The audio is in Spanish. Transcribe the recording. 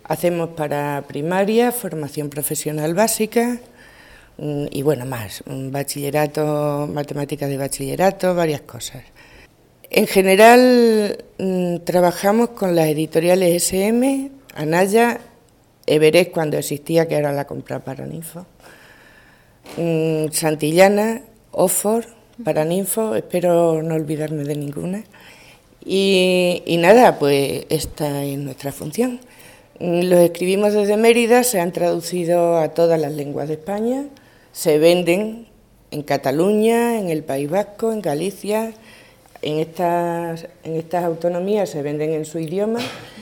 Hacemos para primaria, formación profesional básica y bueno, más, bachillerato, matemáticas de bachillerato, varias cosas. En general trabajamos con las editoriales SM, Anaya, Everest cuando existía, que ahora la compra Paraninfo, Santillana, Oxford, Paraninfo, espero no olvidarme de ninguna. Y nada, pues esta es nuestra función. Los escribimos desde Mérida, se han traducido a todas las lenguas de España, se venden en Cataluña, en el País Vasco, en Galicia, en estas autonomías se venden en su idioma